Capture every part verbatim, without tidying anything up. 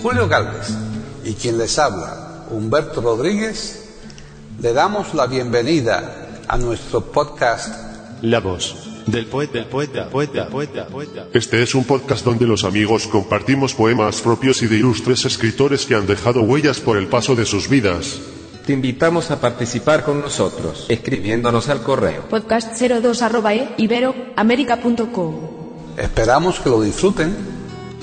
Julio Gálvez y quien les habla, Humberto Rodríguez, le damos la bienvenida a nuestro podcast La voz del poeta, del poeta, poeta, poeta, poeta. Este es un podcast donde los amigos compartimos poemas propios y de ilustres escritores que han dejado huellas por el paso de sus vidas. Te invitamos a participar con nosotros, escribiéndonos al correo podcast cero dos arroba e iberoamerica punto com. Esperamos que lo disfruten.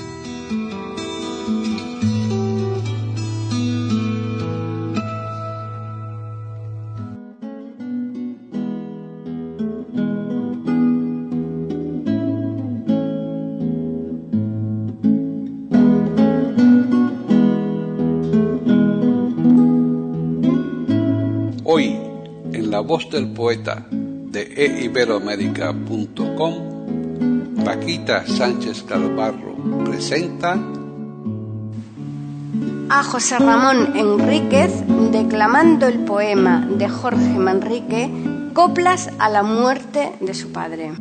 Hoy, en La Voz del Poeta de e iberoamerica punto com, Paquita Sánchez Galvarro presenta a José Ramón Enríquez declamando el poema de Jorge Manrique, Coplas a la muerte de su padre.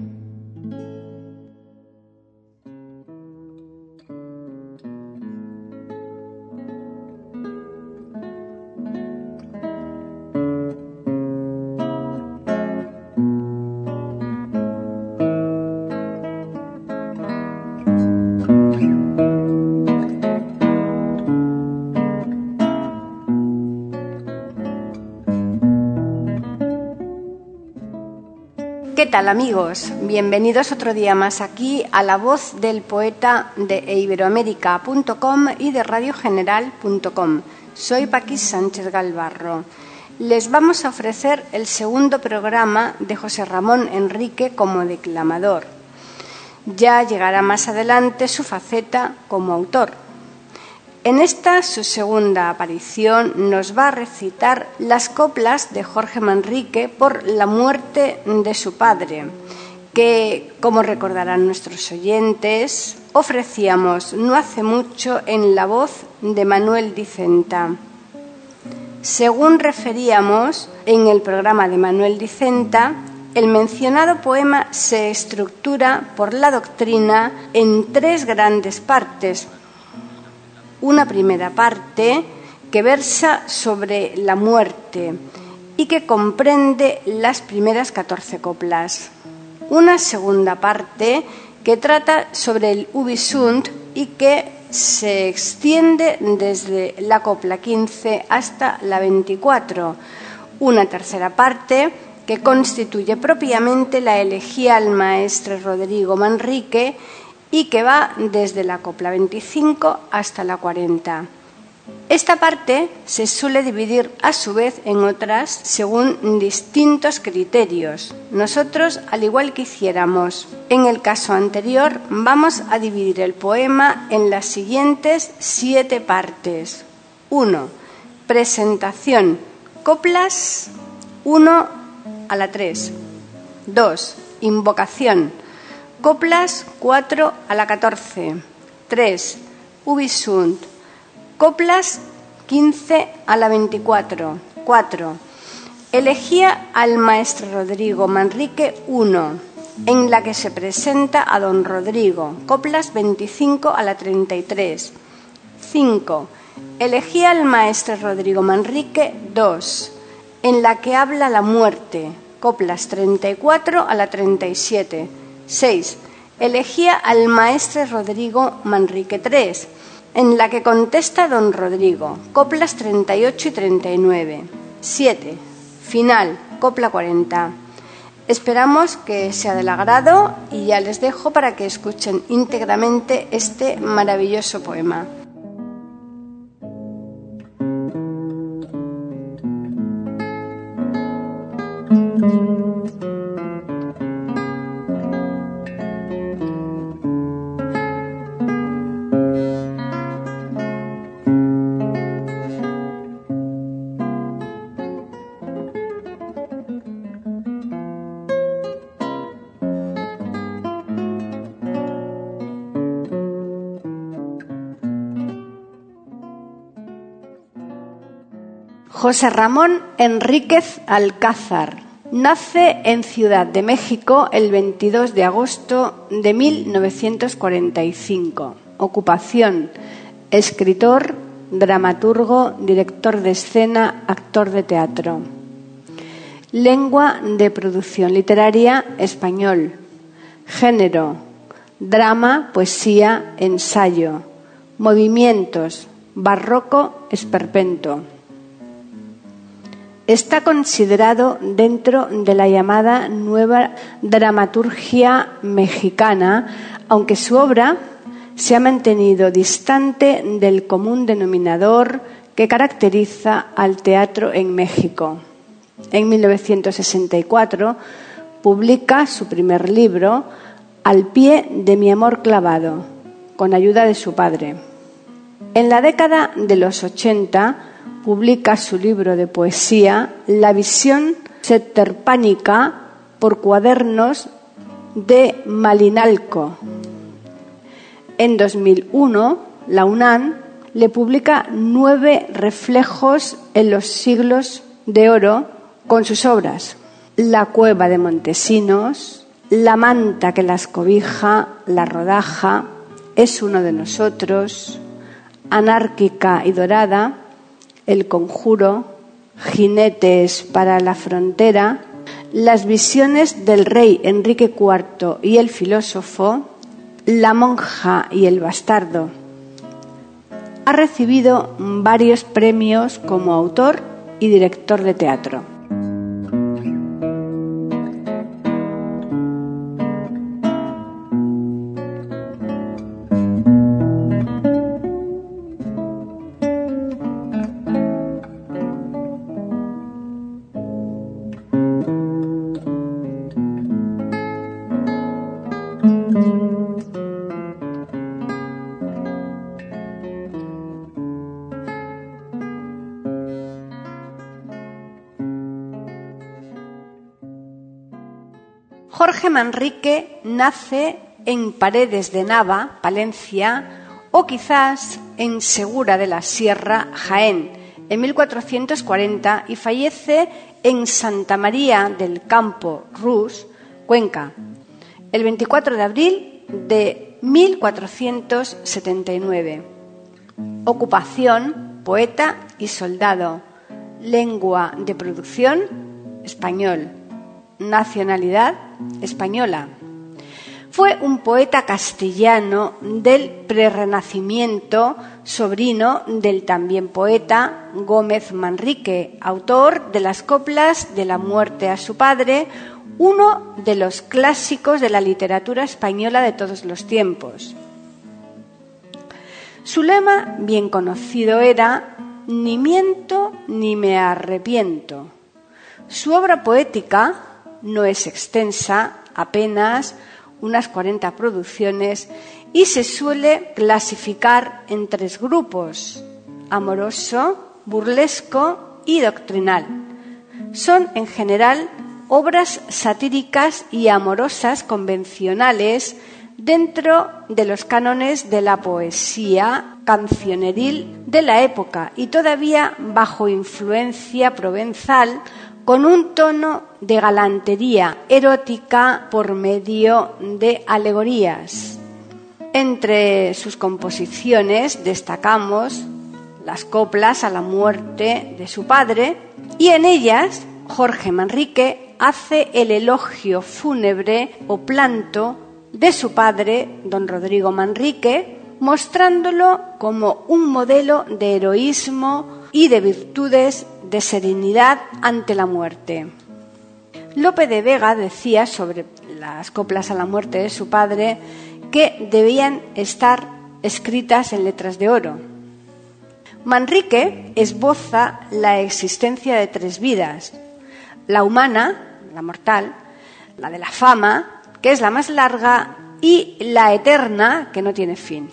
¿Qué tal, amigos? Bienvenidos otro día más aquí a La Voz del Poeta de e iberoamerica punto com y de radio general punto com. Soy Paquis Sánchez Galvarro. Les vamos a ofrecer el segundo programa de José Ramón Enrique como declamador. Ya llegará más adelante su faceta como autor. En esta, su segunda aparición, nos va a recitar las coplas de Jorge Manrique por la muerte de su padre, que, como recordarán nuestros oyentes, ofrecíamos no hace mucho en la voz de Manuel Dicenta. Según referíamos en el programa de Manuel Dicenta, el mencionado poema se estructura por la doctrina en tres grandes partes. Una primera parte que versa sobre la muerte y que comprende las primeras catorce coplas. Una segunda parte que trata sobre el ubi sunt y que se extiende desde la copla quince hasta la veinticuatro. Una tercera parte que constituye propiamente la elegía al maestre Rodrigo Manrique y que va desde la copla veinticinco hasta la cuarenta. Esta parte se suele dividir a su vez en otras según distintos criterios. Nosotros, al igual que hiciéramos en el caso anterior, vamos a dividir el poema en las siguientes siete partes. uno. Presentación. Coplas uno a la tres. dos. Invocación. Coplas cuatro a la catorce. tres. Ubi sunt. Coplas quince a la veinticuatro. cuatro. Elegía al maestro Rodrigo Manrique uno, en la que se presenta a don Rodrigo. Coplas veinticinco a la treinta y tres. cinco. Elegía al maestro Rodrigo Manrique dos, en la que habla la muerte. Coplas treinta y cuatro a la treinta y siete. seis. Elegía al maestre Rodrigo Manrique tres, en la que contesta don Rodrigo. Coplas treinta y ocho y treinta y nueve. siete. Final. Copla cuarenta. Esperamos que sea del agrado y ya les dejo para que escuchen íntegramente este maravilloso poema. José Ramón Enríquez Alcázar nace en Ciudad de México el veintidós de agosto de mil novecientos cuarenta y cinco. Ocupación: escritor, dramaturgo, director de escena, actor de teatro. Lengua de producción literaria español. Género: drama, poesía, ensayo. Movimientos: barroco, esperpento. Está considerado dentro de la llamada nueva dramaturgia mexicana, aunque su obra se ha mantenido distante del común denominador que caracteriza al teatro en México. En mil novecientos sesenta y cuatro publica su primer libro, Al pie de mi amor clavado, con ayuda de su padre. En la década de los ochenta publica su libro de poesía, La visión setterpánica, por Cuadernos de Malinalco. En dos mil uno, la UNAM le publica Nueve reflejos en los siglos de oro con sus obras: La cueva de Montesinos, La manta que las cobija, La rodaja, Es uno de nosotros, Anárquica y dorada, El conjuro, Jinetes para la frontera, Las visiones del rey Enrique cuarto y el filósofo, La monja y el bastardo. Ha recibido varios premios como autor y director de teatro. Jorge Manrique nace en Paredes de Nava, Palencia, o quizás en Segura de la Sierra, Jaén, en mil cuatrocientos cuarenta y fallece en Santa María del Campo, Rus, Cuenca, el veinticuatro de abril de mil cuatrocientos setenta y nueve. Ocupación: poeta y soldado. Lengua de producción: español. Nacionalidad: española. Fue un poeta castellano del Prerrenacimiento, sobrino del también poeta Gómez Manrique, autor de las coplas de La muerte a su padre, uno de los clásicos de la literatura española de todos los tiempos. Su lema, bien conocido, era «Ni miento ni me arrepiento». Su obra poética no es extensa, apenas unas cuarenta producciones, y se suele clasificar en tres grupos: amoroso, burlesco y doctrinal. Son en general obras satíricas y amorosas convencionales dentro de los cánones de la poesía cancioneril de la época y todavía bajo influencia provenzal, con un tono de galantería erótica por medio de alegorías. Entre sus composiciones destacamos las coplas a la muerte de su padre, y en ellas Jorge Manrique hace el elogio fúnebre o planto de su padre, don Rodrigo Manrique, mostrándolo como un modelo de heroísmo y de virtudes de serenidad ante la muerte. Lope de Vega decía sobre las coplas a la muerte de su padre que debían estar escritas en letras de oro. Manrique esboza la existencia de tres vidas: la humana, la mortal, la de la fama, que es la más larga, y la eterna, que no tiene fin.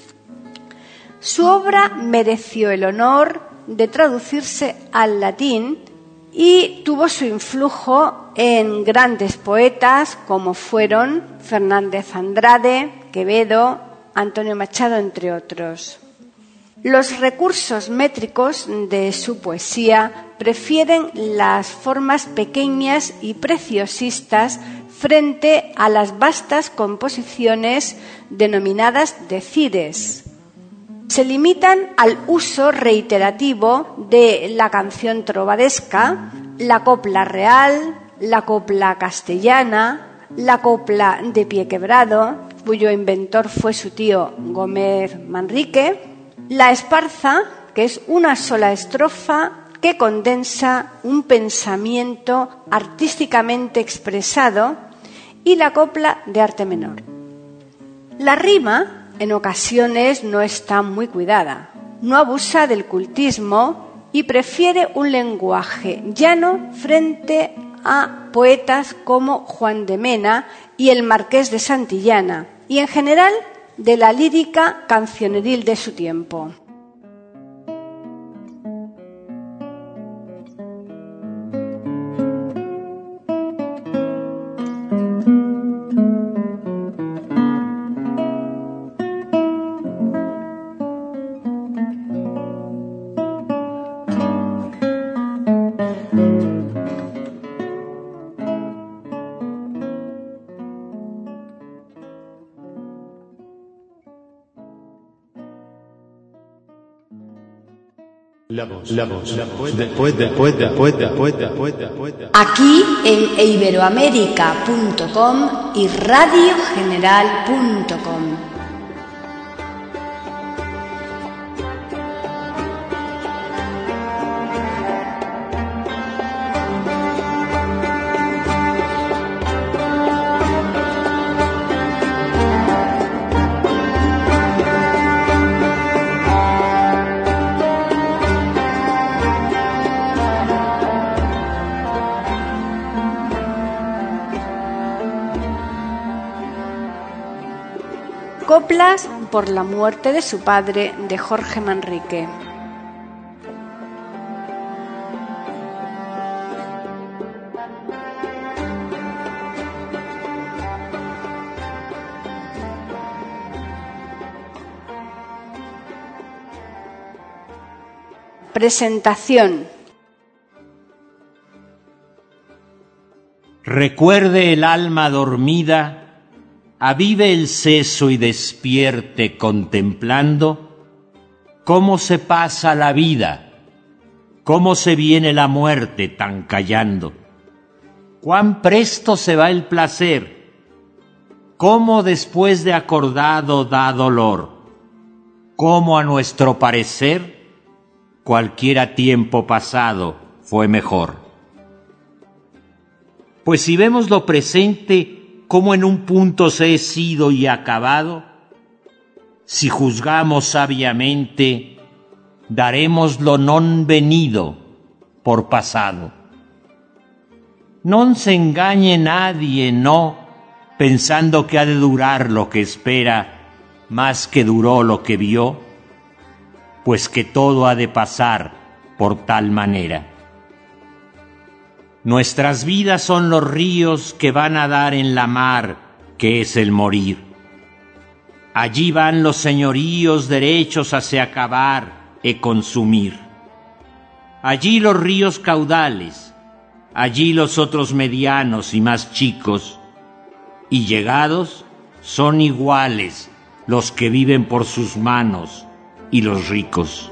Su obra mereció el honor de traducirse al latín y tuvo su influjo en grandes poetas como fueron Fernández Andrade, Quevedo, Antonio Machado, entre otros. Los recursos métricos de su poesía prefieren las formas pequeñas y preciosistas frente a las vastas composiciones denominadas decires. se limitan al uso reiterativo de la canción trovadesca, la copla real, la copla castellana, la copla de pie quebrado, cuyo inventor fue su tío Gómez Manrique, la esparza, que es una sola estrofa que condensa un pensamiento artísticamente expresado, y la copla de arte menor. La rima, en ocasiones, no está muy cuidada, no abusa del cultismo y prefiere un lenguaje llano frente a poetas como Juan de Mena y el Marqués de Santillana, y en general de la lírica cancioneril de su tiempo. La voz, la voz, la voz del poeta, poeta, poeta, poeta, poeta, poeta. Aquí en iberoamérica punto com y radio general punto com. Coplas por la muerte de su padre, de Jorge Manrique. Presentación. Recuerde el alma dormida, avive el seso y despierte contemplando cómo se pasa la vida, cómo se viene la muerte tan callando, cuán presto se va el placer, cómo después de acordado da dolor, cómo a nuestro parecer cualquiera tiempo pasado fue mejor. Pues si vemos lo presente, como en un punto se he sido y acabado, si juzgamos sabiamente, daremos lo non venido por pasado. Non se engañe nadie, no, pensando que ha de durar lo que espera, más que duró lo que vio, pues que todo ha de pasar por tal manera. Nuestras vidas son los ríos que van a dar en la mar, que es el morir. Allí van los señoríos derechos hacia acabar e consumir. Allí los ríos caudales, allí los otros medianos y más chicos, y llegados son iguales los que viven por sus manos y los ricos.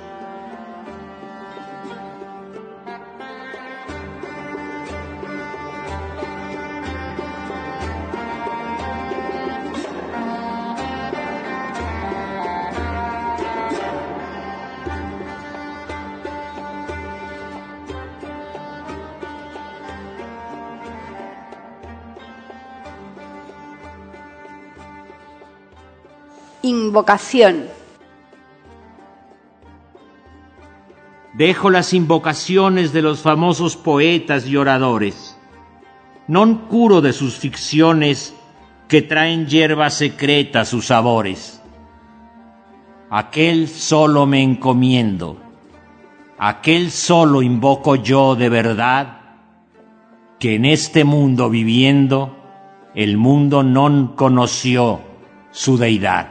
Invocación. Dejo las invocaciones de los famosos poetas y oradores. Non curo de sus ficciones que traen hierba secreta sus sabores. Aquel solo me encomiendo, aquel solo invoco yo de verdad, que en este mundo viviendo, el mundo non conoció su deidad.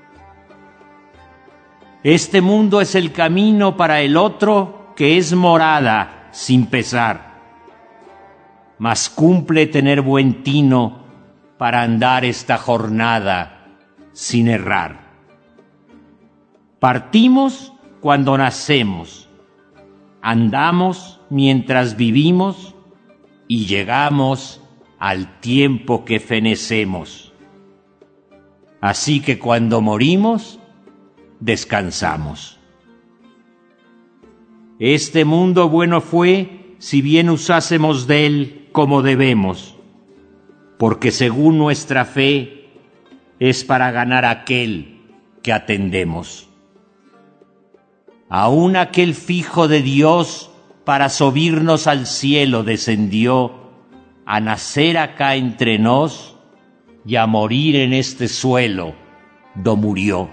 Este mundo es el camino para el otro que es morada sin pesar, mas cumple tener buen tino para andar esta jornada sin errar. Partimos cuando nacemos, andamos mientras vivimos y llegamos al tiempo que fenecemos. Así que cuando morimos, descansamos. Este mundo bueno fue si bien usásemos de él como debemos, porque según nuestra fe es para ganar aquel que atendemos. Aún aquel fijo de Dios para subirnos al cielo descendió, a nacer acá entre nos y a morir en este suelo do murió.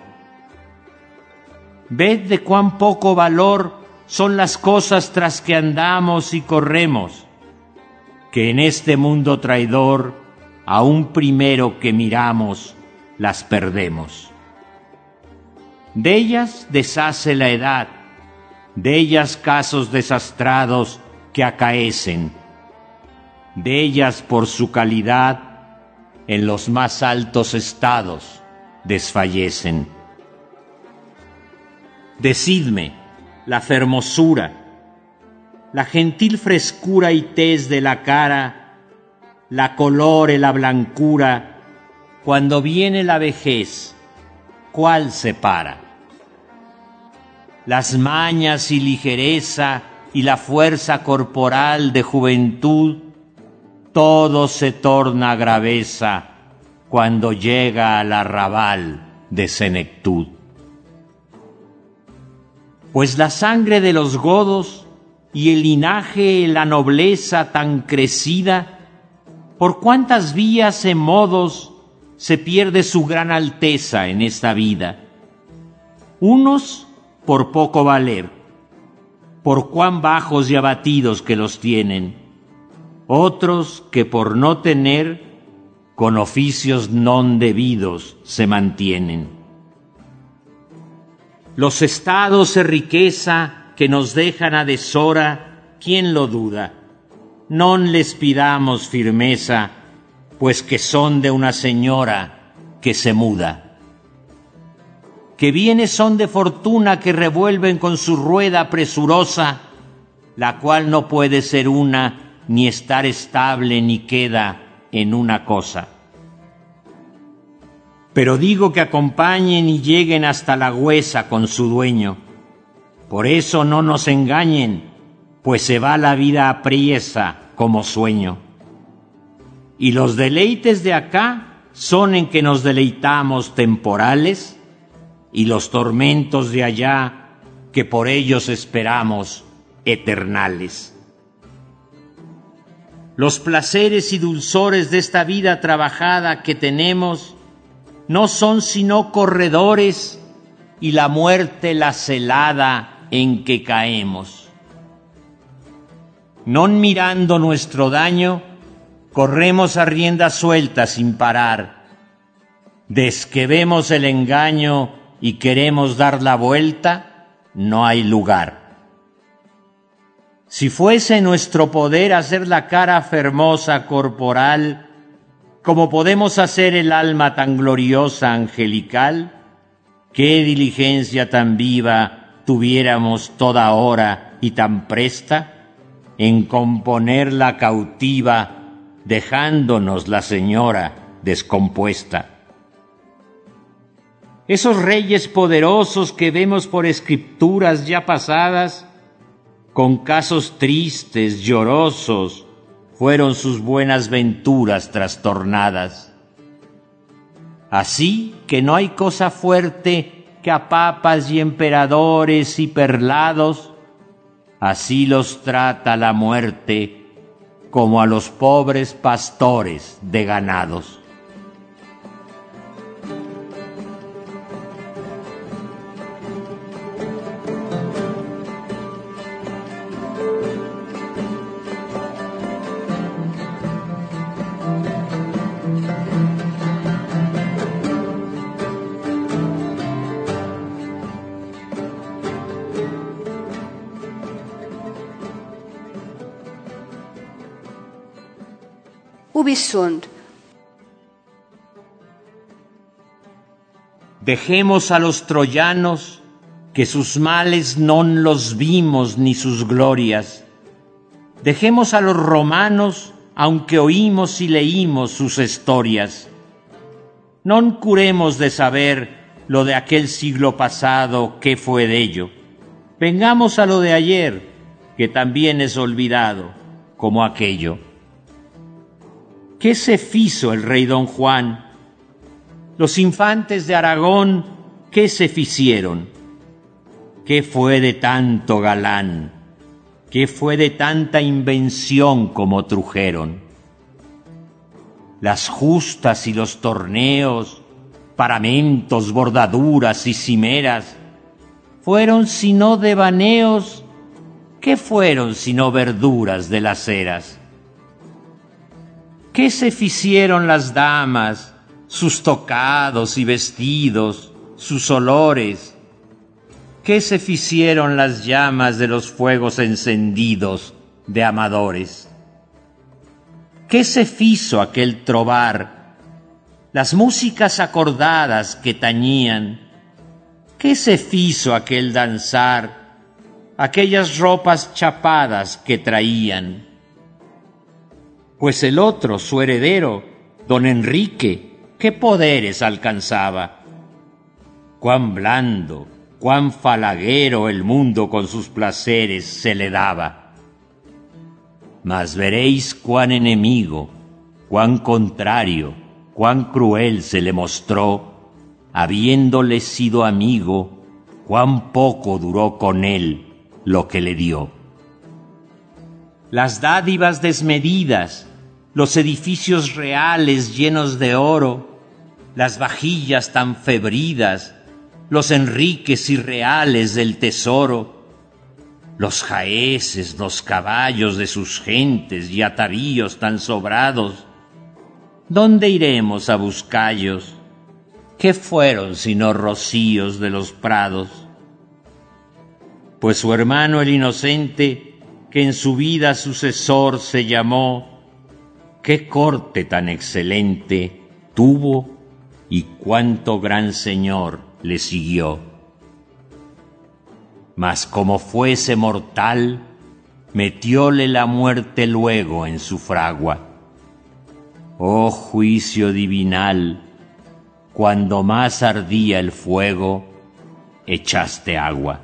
Ved de cuán poco valor son las cosas tras que andamos y corremos, que en este mundo traidor, aún primero que miramos, las perdemos. De ellas deshace la edad, de ellas casos desastrados que acaecen, de ellas por su calidad en los más altos estados desfallecen. Decidme la fermosura, la gentil frescura y tez de la cara, la color y la blancura, cuando viene la vejez, ¿cuál separa? Las mañas y ligereza y la fuerza corporal de juventud, todo se torna graveza cuando llega al arrabal de senectud. Pues la sangre de los godos y el linaje y la nobleza tan crecida, por cuántas vías y modos se pierde su gran alteza en esta vida. Unos por poco valer, por cuán bajos y abatidos que los tienen, otros que por no tener, con oficios non debidos se mantienen. Los estados de riqueza que nos dejan a deshora, ¿quién lo duda? Non les pidamos firmeza, pues que son de una señora que se muda. Que bienes son de fortuna que revuelven con su rueda presurosa, la cual no puede ser una, ni estar estable, ni queda en una cosa. Pero digo que acompañen y lleguen hasta la huesa con su dueño. Por eso no nos engañen, pues se va la vida apriesa como sueño. Y los deleites de acá son en que nos deleitamos temporales, y los tormentos de allá que por ellos esperamos eternales. Los placeres y dulzores de esta vida trabajada que tenemos no son sino corredores y la muerte la celada en que caemos. Non mirando nuestro daño, corremos a rienda suelta sin parar. Des que vemos el engaño y queremos dar la vuelta, no hay lugar. Si fuese nuestro poder hacer la cara fermosa corporal, como podemos hacer el alma tan gloriosa angelical, qué diligencia tan viva tuviéramos toda hora y tan presta en componer la cautiva, dejándonos la señora descompuesta. Esos reyes poderosos que vemos por escrituras ya pasadas, con casos tristes, llorosos, fueron sus buenas venturas trastornadas. Así que no hay cosa fuerte que a papas y emperadores y perlados, así los trata la muerte como a los pobres pastores de ganados. Ubi sunt? Dejemos a los troyanos que sus males non los vimos ni sus glorias. Dejemos a los romanos, aunque oímos y leímos sus historias. Non curemos de saber lo de aquel siglo pasado, qué fue de ello. Vengamos a lo de ayer, que también es olvidado, como aquello. ¿Qué se fizo el rey don Juan? Los infantes de Aragón, ¿qué se ficieron? ¿Qué fue de tanto galán? ¿Qué fue de tanta invención como trujeron? Las justas y los torneos, paramentos, bordaduras y cimeras, fueron sino devaneos. ¿Qué fueron sino verduras de las eras? ¿Qué se ficieron las damas, sus tocados y vestidos, sus olores? ¿Qué se ficieron las llamas de los fuegos encendidos de amadores? ¿Qué se fizo aquel trobar, las músicas acordadas que tañían? ¿Qué se fizo aquel danzar, aquellas ropas chapadas que traían? Pues el otro, su heredero, don Enrique, ¿qué poderes alcanzaba? Cuán blando, cuán falaguero el mundo con sus placeres se le daba. Mas veréis cuán enemigo, cuán contrario, cuán cruel se le mostró, habiéndole sido amigo, cuán poco duró con él lo que le dio. Las dádivas desmedidas, los edificios reales llenos de oro, las vajillas tan febridas, los enriques irreales del tesoro, los jaeces, los caballos de sus gentes y atavíos tan sobrados, ¿dónde iremos a buscallos? ¿Qué fueron sino rocíos de los prados? Pues su hermano el inocente, que en su vida sucesor se llamó, qué corte tan excelente tuvo y cuánto gran señor le siguió. Mas como fuese mortal, metióle la muerte luego en su fragua. Oh juicio divinal, cuando más ardía el fuego, echaste agua.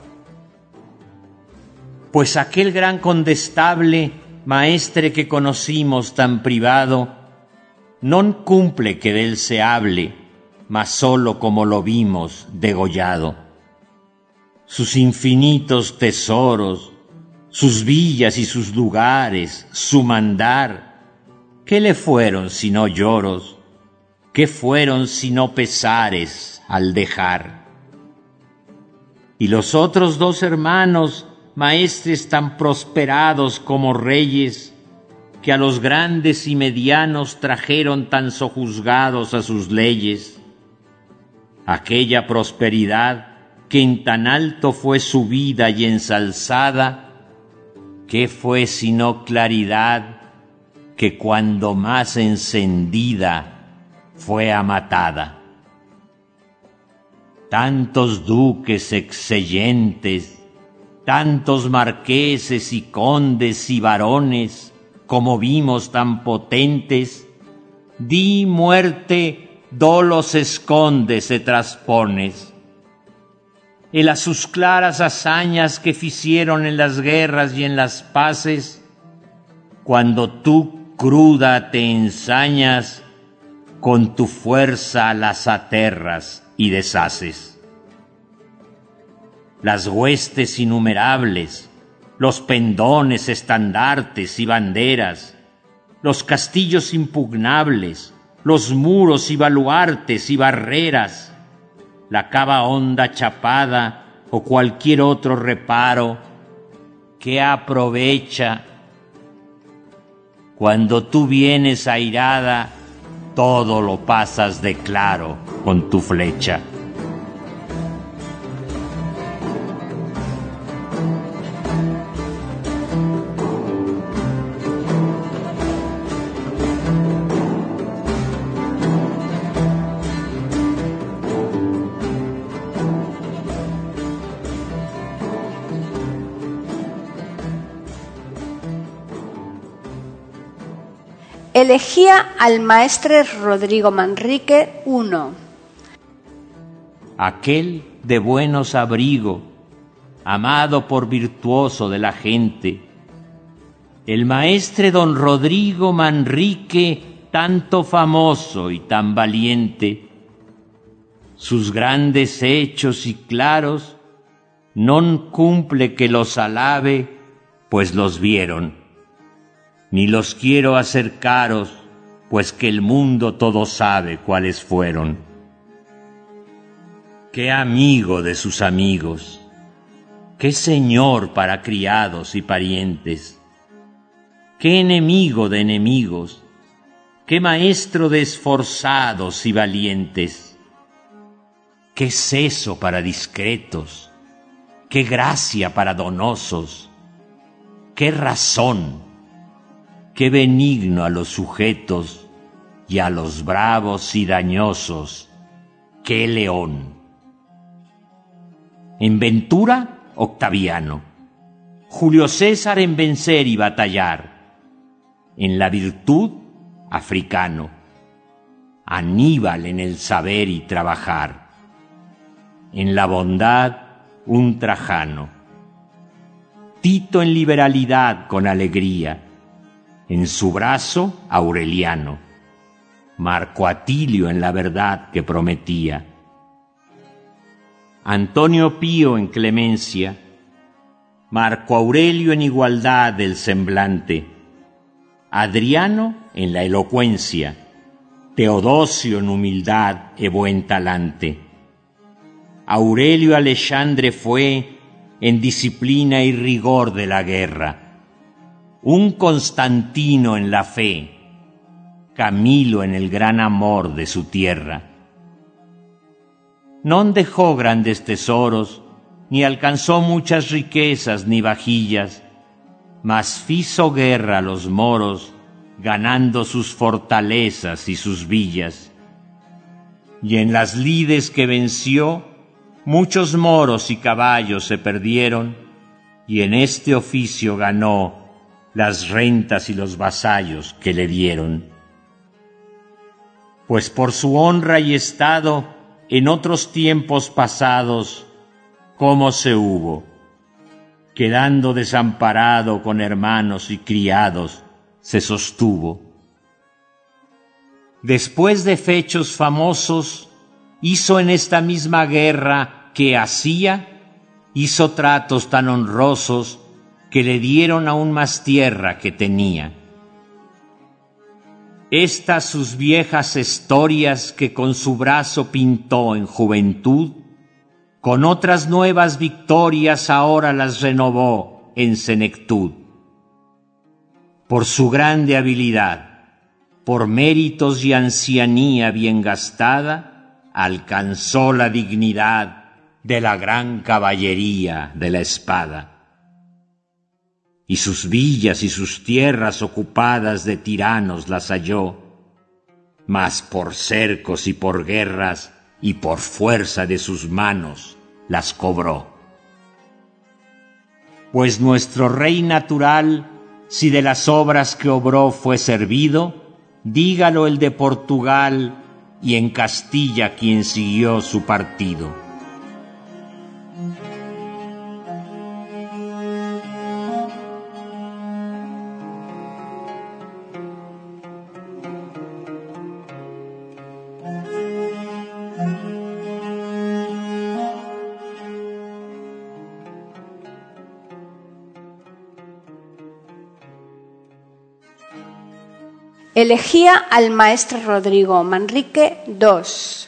Pues aquel gran condestable, maestre que conocimos tan privado, non cumple que d'él se hable, mas solo como lo vimos degollado. Sus infinitos tesoros, sus villas y sus lugares, su mandar, ¿qué le fueron sino lloros? ¿Qué fueron sino pesares al dejar? Y los otros dos hermanos, maestres tan prosperados como reyes, que a los grandes y medianos trajeron tan sojuzgados a sus leyes, aquella prosperidad que en tan alto fue subida y ensalzada, ¿qué fue sino claridad que cuando más encendida fue amatada? Tantos duques excellentes, tantos marqueses y condes y varones, como vimos tan potentes, di muerte, dolos escondes e traspones. El a sus claras hazañas que ficieron en las guerras y en las paces, cuando tú cruda te ensañas, con tu fuerza las aterras y deshaces. Las huestes innumerables, los pendones, estandartes y banderas, los castillos impugnables, los muros y baluartes y barreras, la cava honda chapada o cualquier otro reparo, ¿qué aprovecha? Cuando tú vienes airada, todo lo pasas de claro con tu flecha. Elegía al maestre Rodrigo Manrique uno. Aquel de buenos abrigo, amado por virtuoso de la gente, el maestre don Rodrigo Manrique, tanto famoso y tan valiente, sus grandes hechos y claros, non cumple que los alabe, pues los vieron, ni los quiero hacer caros, pues que el mundo todo sabe cuáles fueron. Qué amigo de sus amigos, qué señor para criados y parientes, qué enemigo de enemigos, qué maestro de esforzados y valientes, qué seso para discretos, qué gracia para donosos, qué razón, qué benigno a los sujetos y a los bravos y dañosos, qué león. En ventura, Octaviano, Julio César en vencer y batallar, en la virtud, Africano, Aníbal en el saber y trabajar, en la bondad, un Trajano, Tito en liberalidad con alegría, en su brazo Aureliano, Marco Atilio en la verdad que prometía, Antonio Pío en clemencia, Marco Aurelio en igualdad del semblante, Adriano en la elocuencia, Teodosio en humildad e buen talante, Aurelio Alexandre fue en disciplina y rigor de la guerra, un Constantino en la fe, Camilo en el gran amor de su tierra. Non dejó grandes tesoros, ni alcanzó muchas riquezas ni vajillas, mas fizo guerra a los moros, ganando sus fortalezas y sus villas. Y en las lides que venció, muchos moros y caballos se perdieron, y en este oficio ganó las rentas y los vasallos que le dieron. Pues por su honra y estado, en otros tiempos pasados, ¿cómo se hubo? Quedando desamparado con hermanos y criados, se sostuvo. Después de fechos famosos, hizo en esta misma guerra que hacía, hizo tratos tan honrosos que le dieron aún más tierra que tenía. Estas sus viejas historias que con su brazo pintó en juventud, con otras nuevas victorias ahora las renovó en senectud. Por su grande habilidad, por méritos y ancianía bien gastada, alcanzó la dignidad de la gran caballería de la espada. Y sus villas y sus tierras ocupadas de tiranos las halló, mas por cercos y por guerras y por fuerza de sus manos las cobró. Pues nuestro rey natural, si de las obras que obró fue servido, dígalo el de Portugal y en Castilla quien siguió su partido. Elegía al maestre Rodrigo Manrique dos.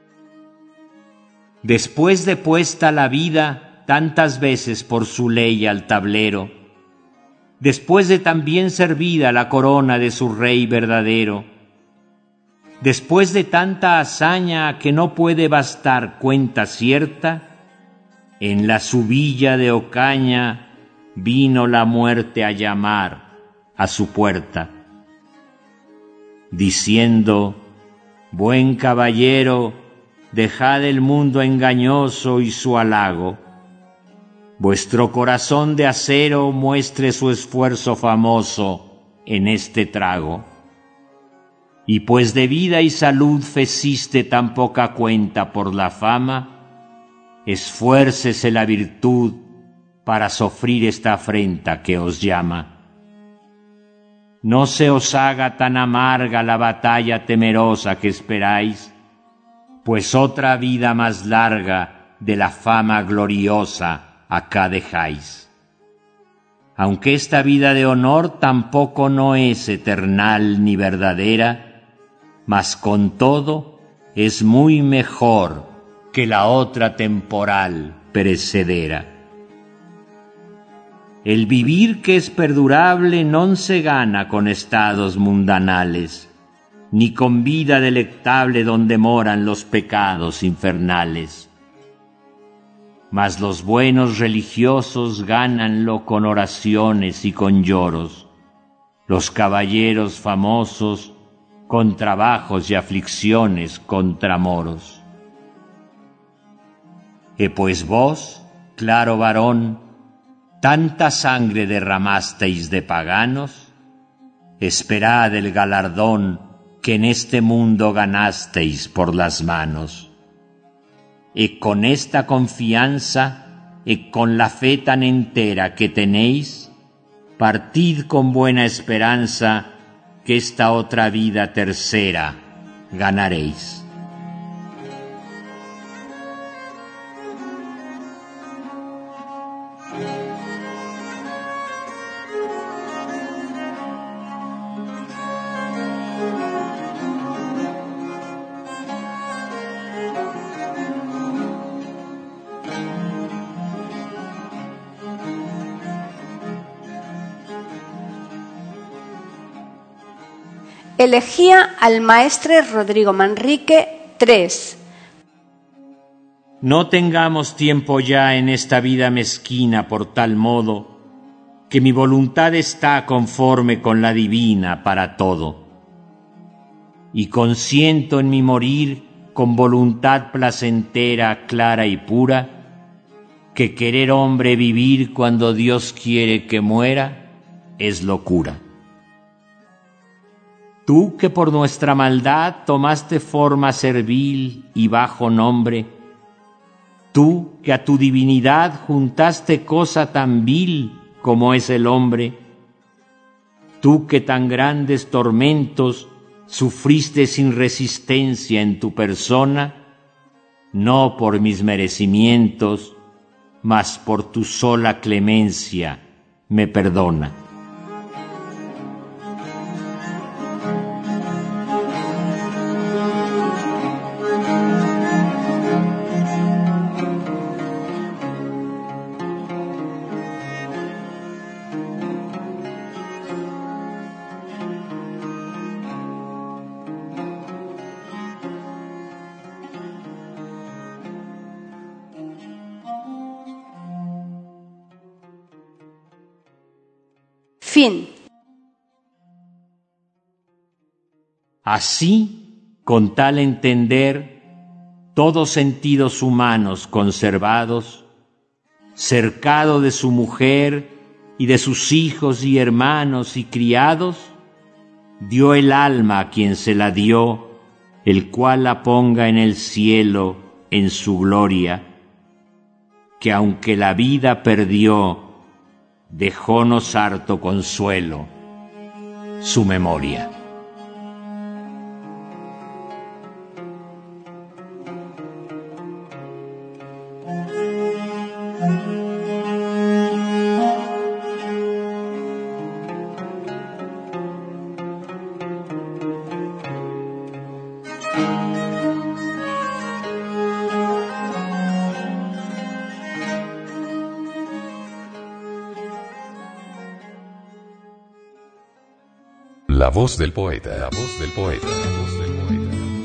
Después de puesta la vida tantas veces por su ley al tablero, después de tan bien servida la corona de su rey verdadero, después de tanta hazaña que no puede bastar cuenta cierta, en la su villa de Ocaña vino la muerte a llamar a su puerta, diciendo: buen caballero, dejad el mundo engañoso y su halago. Vuestro corazón de acero muestre su esfuerzo famoso en este trago. Y pues de vida y salud feciste tan poca cuenta por la fama, esfuércese la virtud para sofrir esta afrenta que os llama. No se os haga tan amarga la batalla temerosa que esperáis, pues otra vida más larga de la fama gloriosa acá dejáis. Aunque esta vida de honor tampoco no es eternal ni verdadera, mas con todo es muy mejor que la otra temporal perecedera. El vivir que es perdurable non se gana con estados mundanales, ni con vida delectable donde moran los pecados infernales. Mas los buenos religiosos gánanlo con oraciones y con lloros, los caballeros famosos con trabajos y aflicciones contra moros. E pues vos, claro varón, tanta sangre derramasteis de paganos, esperad el galardón que en este mundo ganasteis por las manos. Y con esta confianza y con la fe tan entera que tenéis, partid con buena esperanza que esta otra vida tercera ganaréis. Elegía al maestre Rodrigo Manrique tres. No tengamos tiempo ya en esta vida mezquina por tal modo que mi voluntad está conforme con la divina para todo. Y consiento en mi morir con voluntad placentera, clara y pura, que querer hombre vivir cuando Dios quiere que muera es locura. Tú que por nuestra maldad tomaste forma servil y bajo nombre, tú que a tu divinidad juntaste cosa tan vil como es el hombre, tú que tan grandes tormentos sufriste sin resistencia en tu persona, no por mis merecimientos, mas por tu sola clemencia me perdona. Fin. Así, con tal entender, todos sentidos humanos conservados, cercado de su mujer y de sus hijos y hermanos y criados, dio el alma a quien se la dio, el cual la ponga en el cielo en su gloria, que aunque la vida perdió, dejónos harto consuelo su memoria. La voz del poeta, la voz del poeta, la voz del poeta.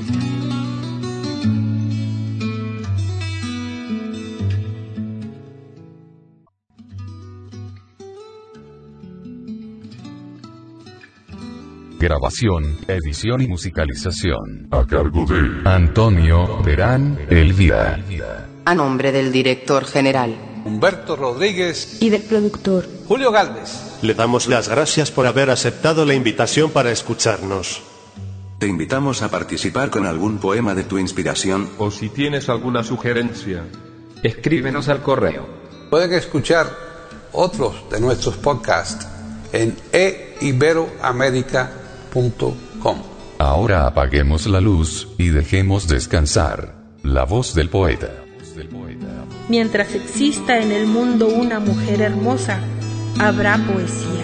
Grabación, edición y musicalización a cargo de Antonio Terán Elvira. A nombre del director general Humberto Rodríguez y del productor Julio Gálvez. Le damos las gracias por haber aceptado la invitación para escucharnos. Te invitamos a participar con algún poema de tu inspiración. O si tienes alguna sugerencia, escríbenos al correo. Pueden escuchar otros de nuestros podcasts en e iberoamerica punto com. Ahora apaguemos la luz y dejemos descansar la voz del poeta. Mientras exista en el mundo una mujer hermosa, habrá poesía.